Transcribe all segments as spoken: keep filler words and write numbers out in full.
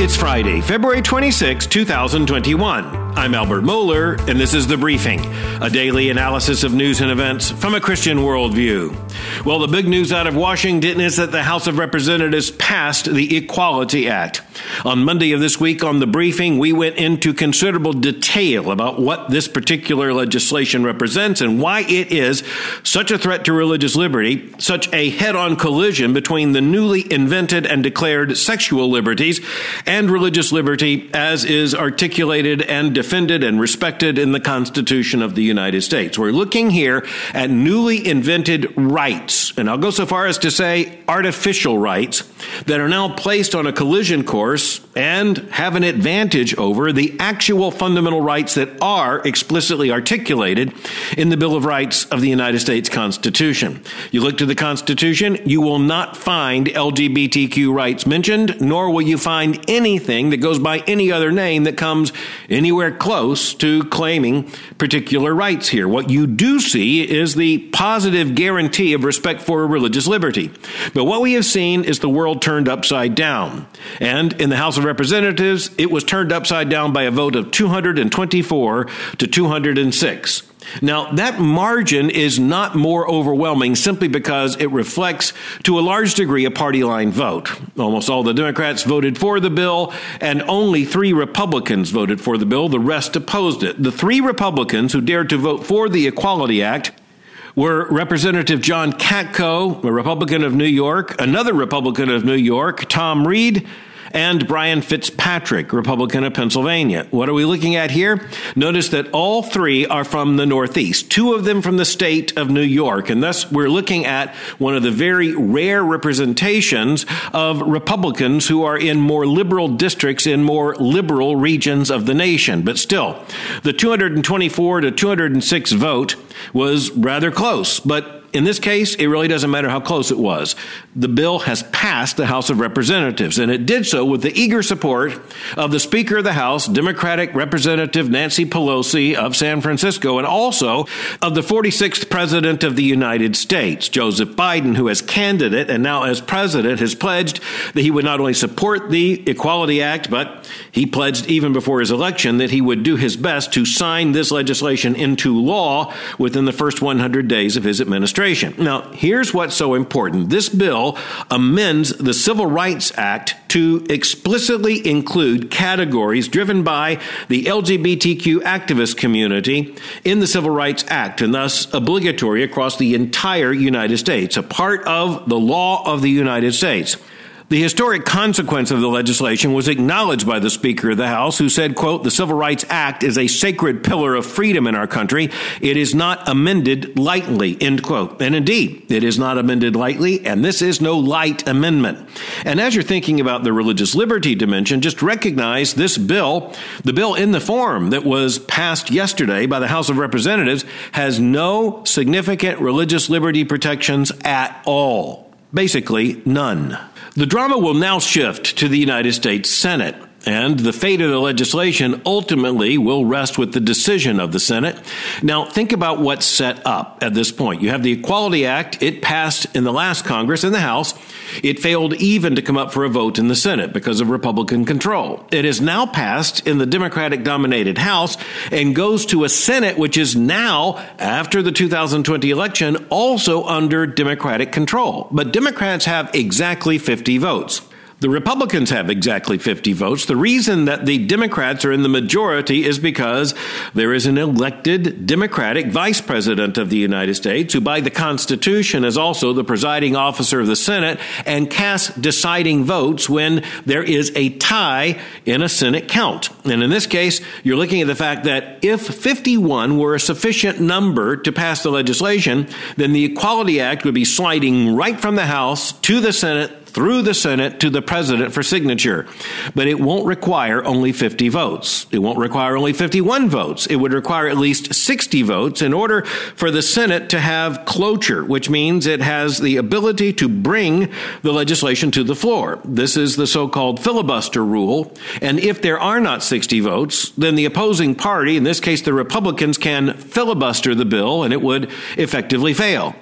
It's Friday, February twenty-sixth, twenty twenty-one. I'm Albert Mohler, and this is The Briefing, a daily analysis of news and events from a Christian worldview. Well, the big news out of Washington is that the House of Representatives passed the Equality Act. On Monday of this week on The Briefing, we went into considerable detail about what this particular legislation represents and why it is such a threat to religious liberty, such a head-on collision between the newly invented and declared sexual liberties and religious liberty as is articulated and defended and respected in the Constitution of the United States. We're looking here at newly invented rights, and I'll go so far as to say artificial rights, that are now placed on a collision course and have an advantage over the actual fundamental rights that are explicitly articulated in the Bill of Rights of the United States Constitution. You look to the Constitution, you will not find L G B T Q rights mentioned, nor will you find anything that goes by any other name that comes anywhere close to claiming particular rights here. What you do see is the positive guarantee of respect for religious liberty. But what we have seen is the world turned upside down. And in the House of Representatives, it was turned upside down by a vote of two hundred twenty-four to two hundred six. Now, that margin is not more overwhelming simply because it reflects, to a large degree, a party line vote. Almost all the Democrats voted for the bill, and only three Republicans voted for the bill. The rest opposed it. The three Republicans who dared to vote for the Equality Act were Representative John Katko, a Republican of New York, another Republican of New York, Tom Reed, and Brian Fitzpatrick, Republican of Pennsylvania. What are we looking at here? Notice that all three are from the Northeast, two of them from the state of New York, and thus we're looking at one of the very rare representations of Republicans who are in more liberal districts in more liberal regions of the nation. But still, the two hundred twenty-four to two hundred six vote was rather close, but in this case, it really doesn't matter how close it was. The bill has passed the House of Representatives, and it did so with the eager support of the Speaker of the House, Democratic Representative Nancy Pelosi of San Francisco, and also of the forty-sixth President of the United States, Joseph Biden, who as candidate and now as president has pledged that he would not only support the Equality Act, but he pledged even before his election that he would do his best to sign this legislation into law within the first one hundred days of his administration. Now, here's what's so important. This bill amends the Civil Rights Act to explicitly include categories driven by the L G B T Q activist community in the Civil Rights Act, and thus obligatory across the entire United States, a part of the law of the United States. The historic consequence of the legislation was acknowledged by the Speaker of the House, who said, quote, "The Civil Rights Act is a sacred pillar of freedom in our country. It is not amended lightly," end quote. And indeed, it is not amended lightly, and this is no light amendment. And as you're thinking about the religious liberty dimension, just recognize this bill, the bill in the form that was passed yesterday by the House of Representatives, has no significant religious liberty protections at all. Basically, none. The drama will now shift to the United States Senate, and the fate of the legislation ultimately will rest with the decision of the Senate. Now, think about what's set up at this point. You have the Equality Act. It passed in the last Congress in the House. It failed even to come up for a vote in the Senate because of Republican control. It is now passed in the Democratic-dominated House and goes to a Senate which is now, after the two thousand twenty election, also under Democratic control. But Democrats have exactly fifty votes. The Republicans have exactly fifty votes. The reason that the Democrats are in the majority is because there is an elected Democratic vice president of the United States who by the Constitution is also the presiding officer of the Senate and casts deciding votes when there is a tie in a Senate count. And in this case, you're looking at the fact that if fifty-one were a sufficient number to pass the legislation, then the Equality Act would be sliding right from the House to the Senate, through the Senate to the president for signature. But it won't require only fifty votes. It won't require only fifty-one votes. It would require at least sixty votes in order for the Senate to have cloture, which means it has the ability to bring the legislation to the floor. This is the so-called filibuster rule. And if there are not sixty votes, then the opposing party, in this case the Republicans, can filibuster the bill and it would effectively fail.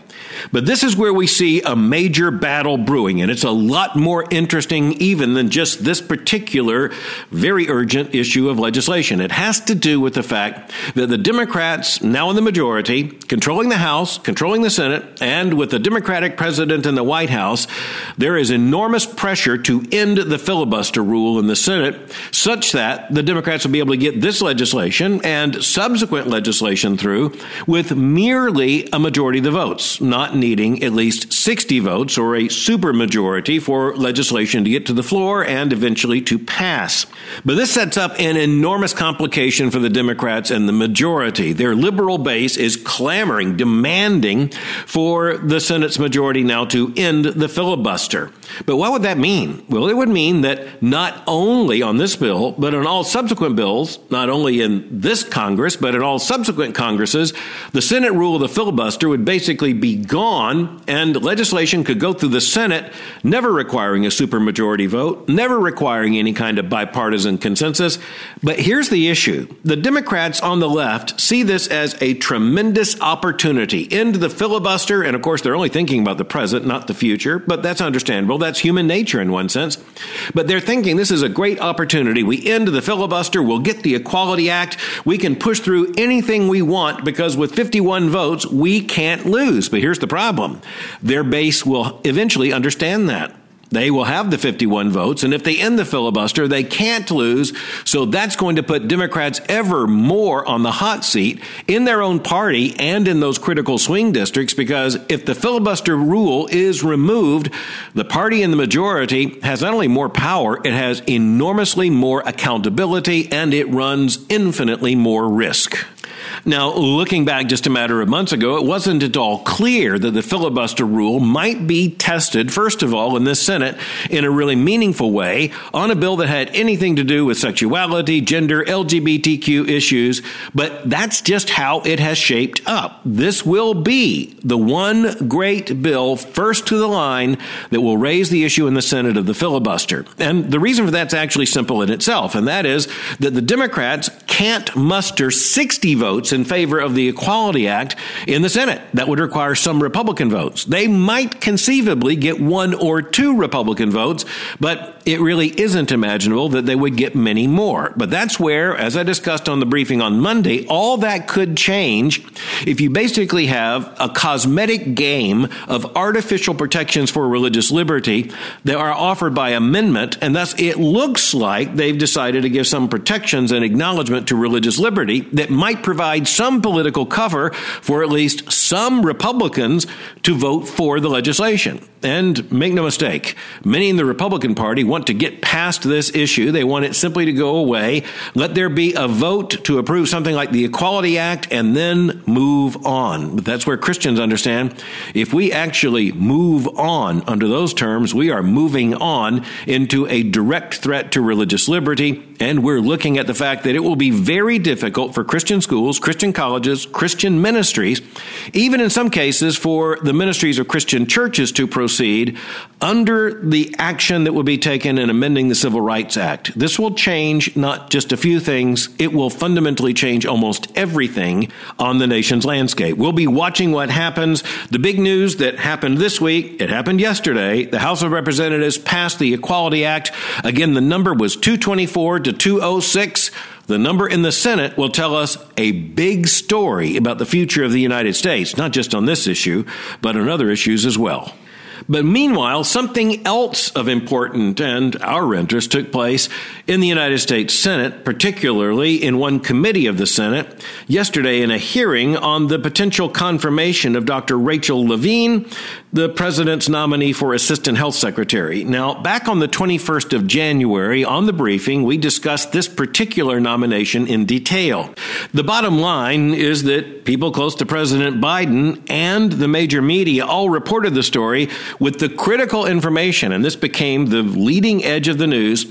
But this is where we see a major battle brewing, and it's a lot more interesting even than just this particular very urgent issue of legislation. It has to do with the fact that the Democrats, now in the majority, controlling the House, controlling the Senate, and with the Democratic president in the White House, there is enormous pressure to end the filibuster rule in the Senate, such that the Democrats will be able to get this legislation and subsequent legislation through with merely a majority of the votes, not needing at least sixty votes or a supermajority for legislation to get to the floor and eventually to pass. But this sets up an enormous complication for the Democrats and the majority. Their liberal base is clamoring, demanding for the Senate's majority now to end the filibuster. But what would that mean? Well, it would mean that not only on this bill, but on all subsequent bills, not only in this Congress, but in all subsequent Congresses, the Senate rule of the filibuster would basically be gone, and legislation could go through the Senate, never requiring a supermajority vote, never requiring any kind of bipartisan consensus. But here's the issue. The Democrats on the left see this as a tremendous opportunity. End the filibuster, and of course they're only thinking about the present, not the future, but that's understandable. That's human nature in one sense. But they're thinking this is a great opportunity. We end the filibuster, we'll get the Equality Act, we can push through anything we want because with fifty-one votes, we can't lose. But here's the problem. Their base will eventually understand that. They will have the fifty-one votes, and if they end the filibuster, they can't lose. So that's going to put Democrats ever more on the hot seat in their own party and in those critical swing districts, because if the filibuster rule is removed, the party in the majority has not only more power, it has enormously more accountability, and it runs infinitely more risk. Now, looking back just a matter of months ago, it wasn't at all clear that the filibuster rule might be tested, first of all, in this Senate in a really meaningful way on a bill that had anything to do with sexuality, gender, L G B T Q issues. But that's just how it has shaped up. This will be the one great bill first to the line that will raise the issue in the Senate of the filibuster. And the reason for that's actually simple in itself, and that is that the Democrats can't muster sixty votes in favor of the Equality Act in the Senate. That would require some Republican votes. They might conceivably get one or two Republican votes, but it really isn't imaginable that they would get many more. But that's where, as I discussed on the briefing on Monday, all that could change if you basically have a cosmetic game of artificial protections for religious liberty that are offered by amendment, and thus it looks like they've decided to give some protections and acknowledgement to religious liberty that might provide some political cover for at least some Republicans to vote for the legislation. And make no mistake, many in the Republican Party want to get past this issue. They want it simply to go away. Let there be a vote to approve something like the Equality Act and then move on. But that's where Christians understand if we actually move on under those terms, we are moving on into a direct threat to religious liberty. And we're looking at the fact that it will be very difficult for Christian schools, Christian colleges, Christian ministries, even in some cases for the ministries of Christian churches to proceed under the action that will be taken in amending the Civil Rights Act. This will change not just a few things, it will fundamentally change almost everything on the nation's landscape. We'll be watching what happens. The big news that happened this week, it happened yesterday. The House of Representatives passed the Equality Act. Again, the number was two twenty-four to two oh six. The number in the Senate will tell us a big story about the future of the United States, not just on this issue, but on other issues as well. But meanwhile, something else of important and our interest took place in the United States Senate, particularly in one committee of the Senate, yesterday in a hearing on the potential confirmation of Doctor Rachel Levine, the president's nominee for Assistant Health Secretary. Now, back on the twenty-first of January, on the briefing, we discussed this particular nomination in detail. The bottom line is that people close to President Biden and the major media all reported the story with the critical information, and this became the leading edge of the news,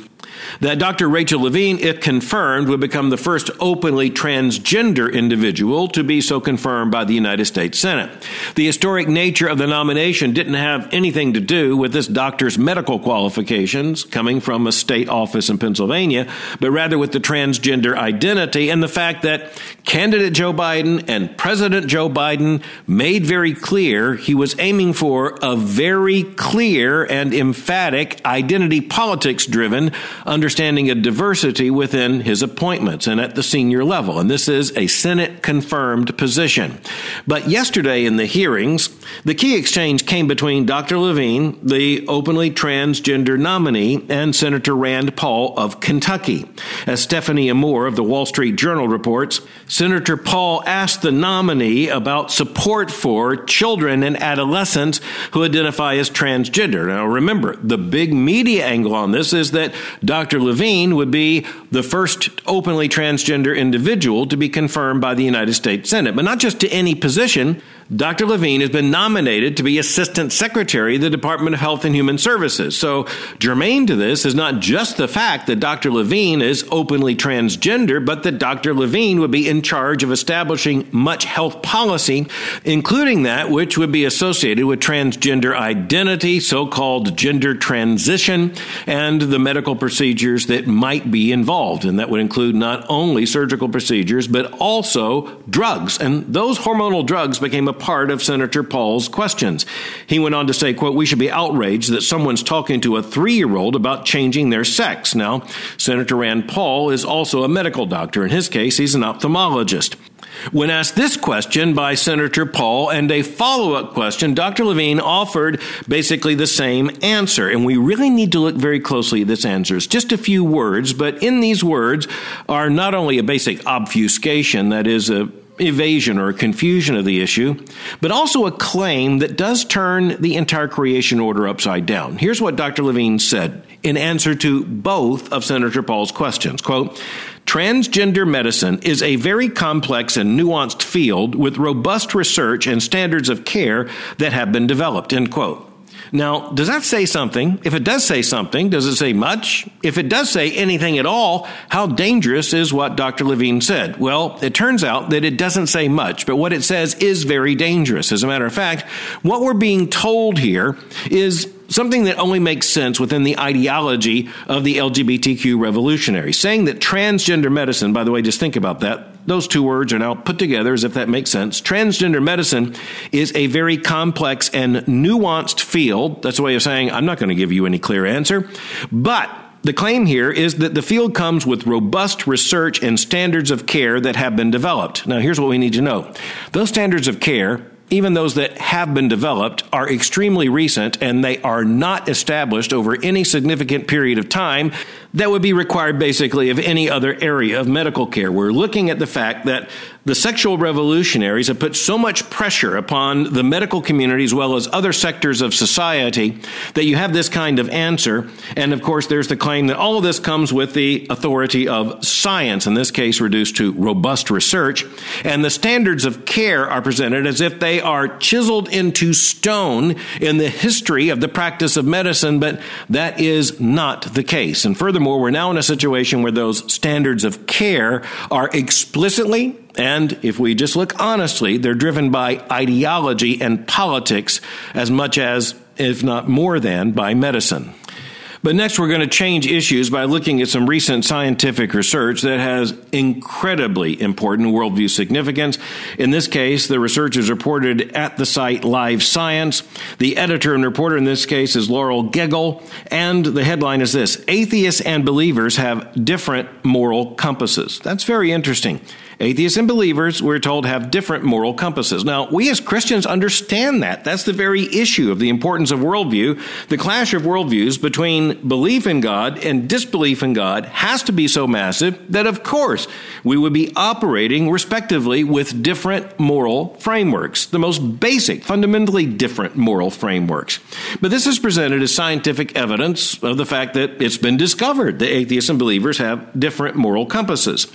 that Doctor Rachel Levine, if confirmed, would become the first openly transgender individual to be so confirmed by the United States Senate. The historic nature of the nomination didn't have anything to do with this doctor's medical qualifications coming from a state office in Pennsylvania, but rather with the transgender identity and the fact that candidate Joe Biden and President Joe Biden made very clear he was aiming for a very clear and emphatic identity politics driven understanding of diversity within his appointments and at the senior level. And this is a Senate confirmed position. But yesterday in the hearings, the key exchange came between Doctor Levine, the openly transgender nominee, and Senator Rand Paul of Kentucky. As Stephanie Amore of the Wall Street Journal reports, Senator Paul asked the nominee about support for children and adolescents who identify as transgender. Now remember, the big media angle on this is that Doctor Levine would be the first openly transgender individual to be confirmed by the United States Senate, but not just to any position. Doctor Levine has been nominated to be Assistant Secretary of the Department of Health and Human Services. So germane to this is not just the fact that Doctor Levine is openly transgender, but that Doctor Levine would be in charge of establishing much health policy, including that which would be associated with transgender identity, so-called gender transition, and the medical procedures that might be involved. And that would include not only surgical procedures, but also drugs. And those hormonal drugs became a part of Senator Paul's questions. He went on to say, quote, "We should be outraged that someone's talking to a three-year-old about changing their sex." Now, Senator Rand Paul is also a medical doctor. In his case, he's an ophthalmologist. When asked this question by Senator Paul and a follow-up question, Doctor Levine offered basically the same answer. And we really need to look very closely at this answer. It's just a few words, but in these words are not only a basic obfuscation, that is a evasion or confusion of the issue, but also a claim that does turn the entire creation order upside down. Here's what Doctor Levine said in answer to both of Senator Paul's questions. Quote, "Transgender medicine is a very complex and nuanced field with robust research and standards of care that have been developed," end quote. Now, does that say something? If it does say something, does it say much? If it does say anything at all, how dangerous is what Doctor Levine said? Well, it turns out that it doesn't say much, but what it says is very dangerous. As a matter of fact, what we're being told here is something that only makes sense within the ideology of the L G B T Q revolutionaries. Saying that transgender medicine, by the way, just think about that. Those two words are now put together as if that makes sense. Transgender medicine is a very complex and nuanced field. That's a way of saying, I'm not going to give you any clear answer. But the claim here is that the field comes with robust research and standards of care that have been developed. Now, here's what we need to know. Those standards of care, even those that have been developed, are extremely recent, and they are not established over any significant period of time that would be required basically of any other area of medical care. We're looking at the fact that the sexual revolutionaries have put so much pressure upon the medical community as well as other sectors of society that you have this kind of answer. And of course, there's the claim that all of this comes with the authority of science, in this case reduced to robust research. And the standards of care are presented as if they are chiseled into stone in the history of the practice of medicine, but that is not the case. And furthermore, we're now in a situation where those standards of care are explicitly, and if we just look honestly, they're driven by ideology and politics as much as, if not more than, by medicine. But next, we're going to change issues by looking at some recent scientific research that has incredibly important worldview significance. In this case, the research is reported at the site Live Science. The editor and reporter in this case is Laurel Gegel, and the headline is this: "Atheists and believers have different moral compasses." That's very interesting. Atheists and believers, we're told, have different moral compasses. Now, we as Christians understand that. That's the very issue of the importance of worldview. The clash of worldviews between belief in God and disbelief in God has to be so massive that, of course, we would be operating respectively with different moral frameworks, the most basic, fundamentally different moral frameworks. But this is presented as scientific evidence of the fact that it's been discovered that atheists and believers have different moral compasses.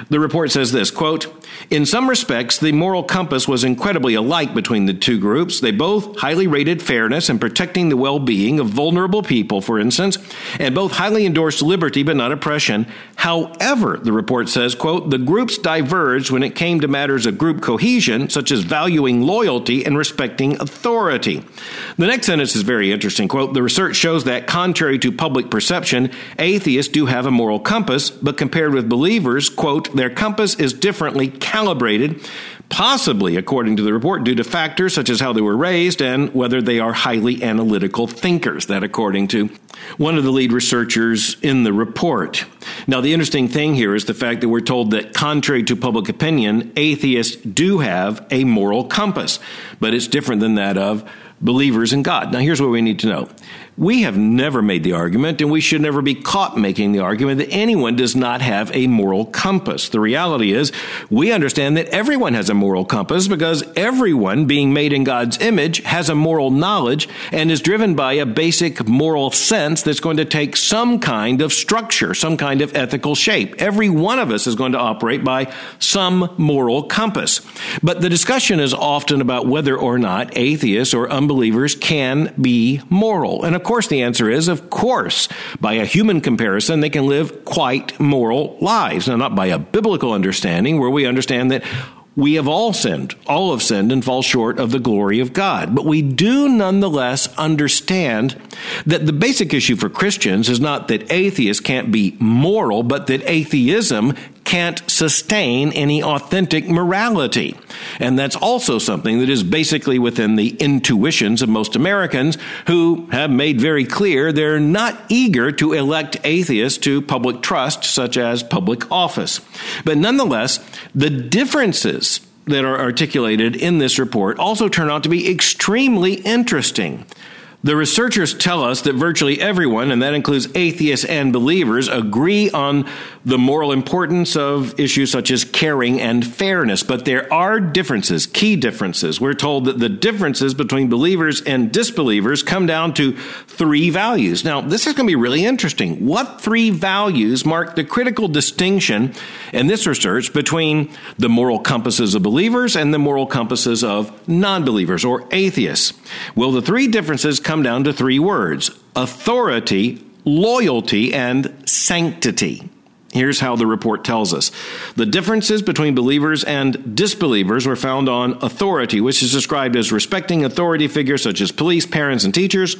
The report says this, quote, "In some respects, the moral compass was incredibly alike between the two groups. They both highly rated fairness and protecting the well-being of vulnerable people, for instance, and both highly endorsed liberty but not oppression. However," the report says, quote, "the groups diverged when it came to matters of group cohesion, such as valuing loyalty and respecting authority." The next sentence is very interesting, quote, "The research shows that contrary to public perception, atheists do have a moral compass, but compared with believers, quote, their compass is differently calibrated, possibly, according to the report, due to factors such as how they were raised and whether they are highly analytical thinkers." That according to one of the lead researchers in the report. Now, the interesting thing here is the fact that we're told that contrary to public opinion, atheists do have a moral compass, but it's different than that of believers in God. Now, here's what we need to know. We have never made the argument, and we should never be caught making the argument, that anyone does not have a moral compass. The reality is, we understand that everyone has a moral compass because everyone being made in God's image has a moral knowledge and is driven by a basic moral sense that's going to take some kind of structure, some kind of ethical shape. Every one of us is going to operate by some moral compass. But the discussion is often about whether or not atheists or unbelievers can be moral. And of course, the answer is, of course, by a human comparison, they can live quite moral lives. Now, not by a biblical understanding, where we understand that we have all sinned. All have sinned and fall short of the glory of God. But we do nonetheless understand that the basic issue for Christians is not that atheists can't be moral, but that atheism can't sustain any authentic morality. And that's also something that is basically within the intuitions of most Americans, who have made very clear they're not eager to elect atheists to public trust, such as public office. But nonetheless, the differences that are articulated in this report also turn out to be extremely interesting. The researchers tell us that virtually everyone, and that includes atheists and believers, agree on the moral importance of issues such as caring and fairness. But there are differences, key differences. We're told that the differences between believers and disbelievers come down to three values. Now, this is going to be really interesting. What three values mark the critical distinction in this research between the moral compasses of believers and the moral compasses of non-believers or atheists? Well, the three differences come down to three words: authority, loyalty, and sanctity. Here's how the report tells us. The differences between believers and disbelievers were found on authority, which is described as respecting authority figures such as police, parents, and teachers.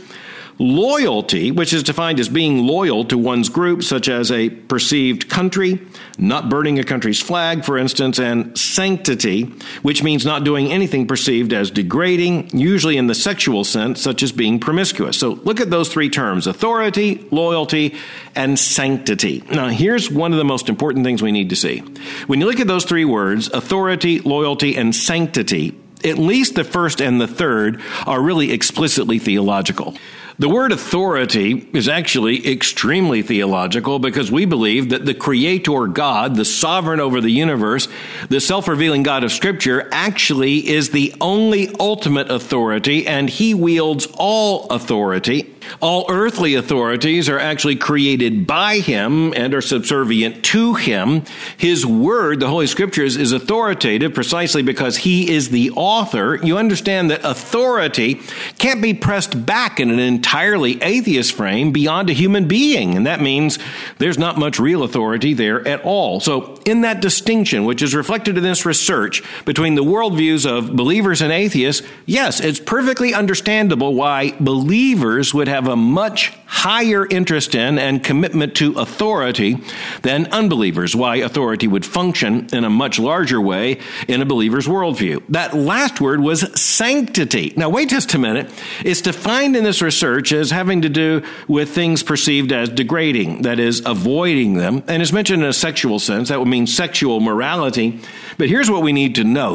Loyalty, which is defined as being loyal to one's group, such as a perceived country, not burning a country's flag, for instance, and sanctity, which means not doing anything perceived as degrading, usually in the sexual sense, such as being promiscuous. So look at those three terms: authority, loyalty, and sanctity. Now, here's one of the most important things we need to see. When you look at those three words, authority, loyalty, and sanctity, at least the first and the third are really explicitly theological. The word authority is actually extremely theological because we believe that the Creator God, the sovereign over the universe, the self-revealing God of Scripture, actually is the only ultimate authority, and He wields all authority. All earthly authorities are actually created by Him and are subservient to Him. His Word, the Holy Scriptures, is authoritative precisely because He is the author. You understand that authority can't be pressed back in an entirely atheist frame beyond a human being, and that means there's not much real authority there at all. So in that distinction, which is reflected in this research between the worldviews of believers and atheists, yes, it's perfectly understandable why believers would have a much higher interest in and commitment to authority than unbelievers, why authority would function in a much larger way in a believer's worldview. That last word was sanctity. Now, wait just a minute. It's defined in this research as having to do with things perceived as degrading, that is, avoiding them, and it's mentioned in a sexual sense. That would mean sexual morality. But here's what we need to note.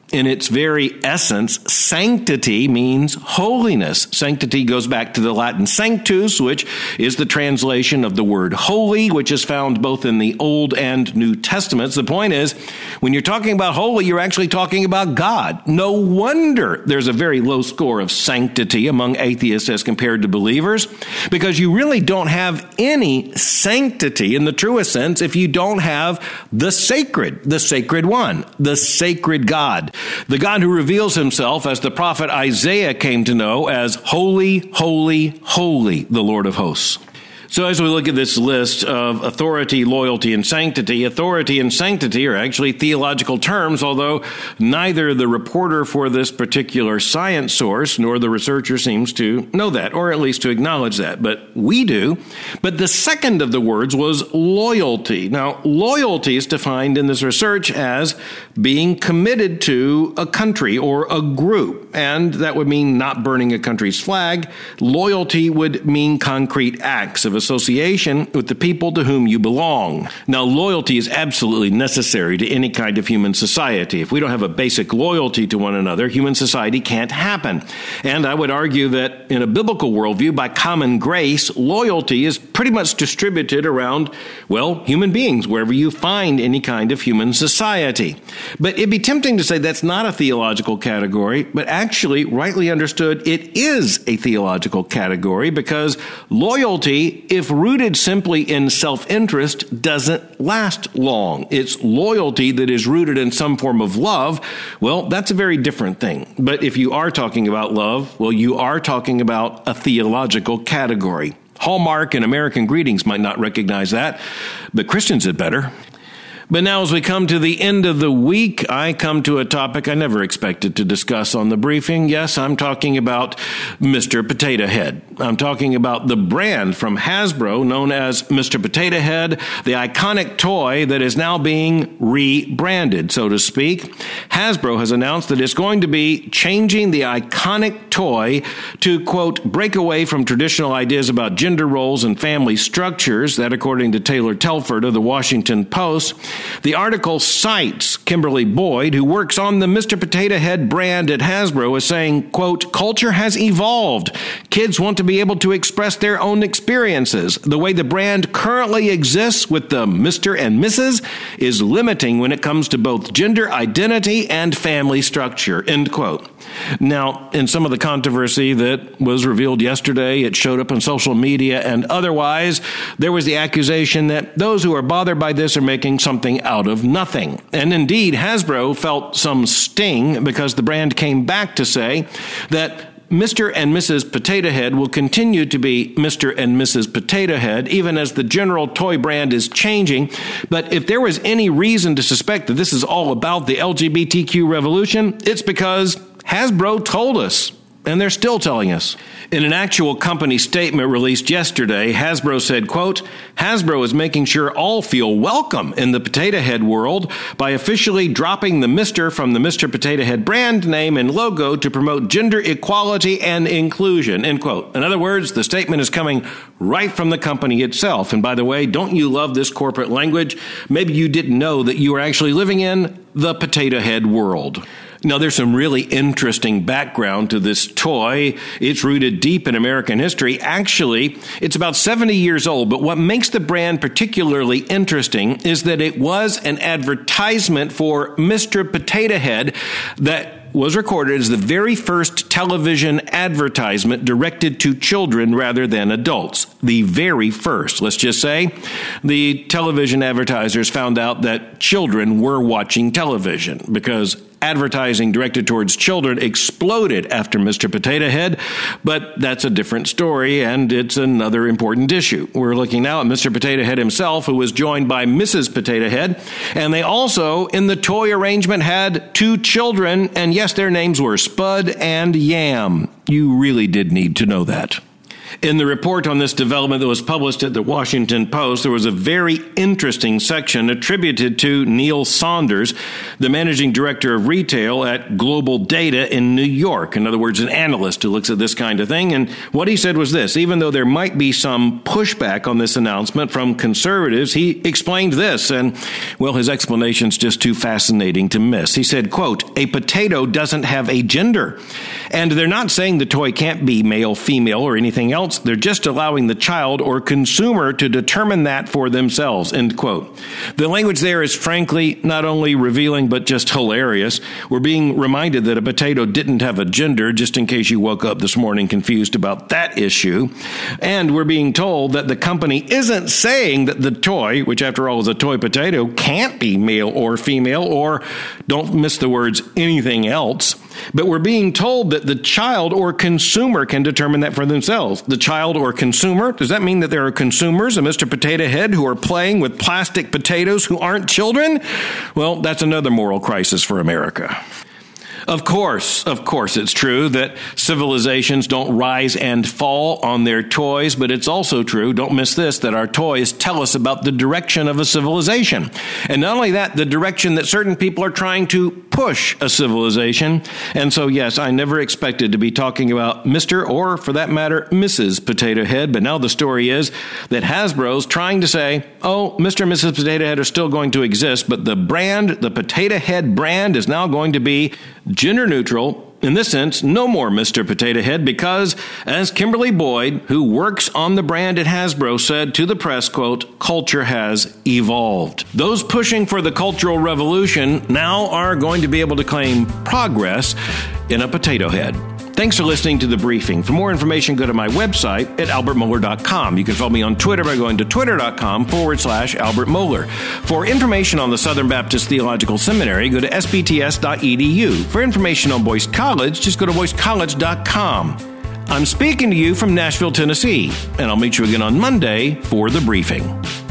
In its very essence, sanctity means holiness. Sanctity goes back to the Latin sanctus, which is the translation of the word holy, which is found both in the Old and New Testaments. The point is, when you're talking about holy, you're actually talking about God. No wonder there's a very low score of sanctity among atheists as compared to believers, because you really don't have any sanctity in the truest sense if you don't have the sacred, the sacred one, the sacred God. The God who reveals himself, as the prophet Isaiah came to know, as holy, holy, holy, the Lord of hosts. So as we look at this list of authority, loyalty, and sanctity, authority and sanctity are actually theological terms, although neither the reporter for this particular science source nor the researcher seems to know that, or at least to acknowledge that. But we do. But the second of the words was loyalty. Now, loyalty is defined in this research as being committed to a country or a group. And that would mean not burning a country's flag. Loyalty would mean concrete acts of association with the people to whom you belong. Now, loyalty is absolutely necessary to any kind of human society. If we don't have a basic loyalty to one another, human society can't happen. And I would argue that in a biblical worldview, by common grace, loyalty is pretty much distributed around, well, human beings, wherever you find any kind of human society. But it'd be tempting to say that's not a theological category, but actually, rightly understood, it is a theological category, because loyalty, if rooted simply in self-interest, doesn't last long. It's loyalty that is rooted in some form of love. Well, that's a very different thing. But if you are talking about love, well, you are talking about a theological category. Hallmark and American Greetings might not recognize that, but Christians had better. But now as we come to the end of the week, I come to a topic I never expected to discuss on the briefing. Yes, I'm talking about Mister Potato Head. I'm talking about the brand from Hasbro known as Mister Potato Head, the iconic toy that is now being rebranded, so to speak. Hasbro has announced that it's going to be changing the iconic toy to, quote, break away from traditional ideas about gender roles and family structures. That, according to Taylor Telford of the Washington Post. The article cites Kimberly Boyd, who works on the Mister Potato Head brand at Hasbro, as saying, quote, culture has evolved. Kids want to be able to express their own experiences. The way the brand currently exists with the Mister and Missus is limiting when it comes to both gender identity and family structure, end quote. Now, in some of the controversy that was revealed yesterday, it showed up on social media and otherwise, there was the accusation that those who are bothered by this are making something out of nothing. And indeed, Hasbro felt some sting because the brand came back to say that Mister and Missus Potato Head will continue to be Mister and Missus Potato Head, even as the general toy brand is changing. But if there was any reason to suspect that this is all about the L G B T Q revolution, it's because Hasbro told us, and they're still telling us. In an actual company statement released yesterday, Hasbro said, quote, Hasbro is making sure all feel welcome in the Potato Head world by officially dropping the Mister from the Mister Potato Head brand name and logo to promote gender equality and inclusion, end quote. In other words, the statement is coming right from the company itself. And by the way, don't you love this corporate language? Maybe you didn't know that you were actually living in the Potato Head world. Now, there's some really interesting background to this toy. It's rooted deep in American history. Actually, it's about seventy years old, but what makes the brand particularly interesting is that it was an advertisement for Mister Potato Head that was recorded as the very first television advertisement directed to children rather than adults. The very first. Let's just say the television advertisers found out that children were watching television because advertising directed towards children exploded after Mister Potato Head, but that's a different story, and it's another important issue. We're looking now at Mister Potato Head himself, who was joined by Missus Potato Head, and they also, in the toy arrangement, had two children, and yes, their names were Spud and Yam. You really did need to know that. In the report on this development that was published at the Washington Post, there was a very interesting section attributed to Neil Saunders, the managing director of retail at Global Data in New York. In other words, an analyst who looks at this kind of thing. And what he said was this: even though there might be some pushback on this announcement from conservatives, he explained this. And, well, his explanation's just too fascinating to miss. He said, quote, "A potato doesn't have a gender. And they're not saying the toy can't be male, female, or anything else. They're just allowing the child or consumer to determine that for themselves," end quote. The language there is frankly not only revealing, but just hilarious. We're being reminded that a potato didn't have a gender, just in case you woke up this morning confused about that issue. And we're being told that the company isn't saying that the toy, which after all is a toy potato, can't be male or female, or, don't miss the words, anything else. But we're being told that the child or consumer can determine that for themselves. The child or consumer? Does that mean that there are consumers of Mister Potato Head who are playing with plastic potatoes who aren't children? Well, that's another moral crisis for America. Of course, of course, it's true that civilizations don't rise and fall on their toys, but it's also true, don't miss this, that our toys tell us about the direction of a civilization. And not only that, the direction that certain people are trying to push a civilization. And so, yes, I never expected to be talking about Mister or, for that matter, Missus Potato Head, but now the story is that Hasbro's trying to say, oh, Mister and Missus Potato Head are still going to exist, but the brand, the Potato Head brand, is now going to be gender neutral. In this sense, no more Mister Potato Head because, as Kimberly Boyd, who works on the brand at Hasbro, said to the press, quote, "Culture has evolved." Those pushing for the cultural revolution now are going to be able to claim progress in a potato head. Thanks for listening to The Briefing. For more information, go to my website at albert mohler dot com. You can follow me on Twitter by going to twitter.com forward slash Albert Mohler. For information on the Southern Baptist Theological Seminary, go to s b t s dot e d u. For information on Boyce College, just go to boyce college dot com. I'm speaking to you from Nashville, Tennessee, and I'll meet you again on Monday for The Briefing.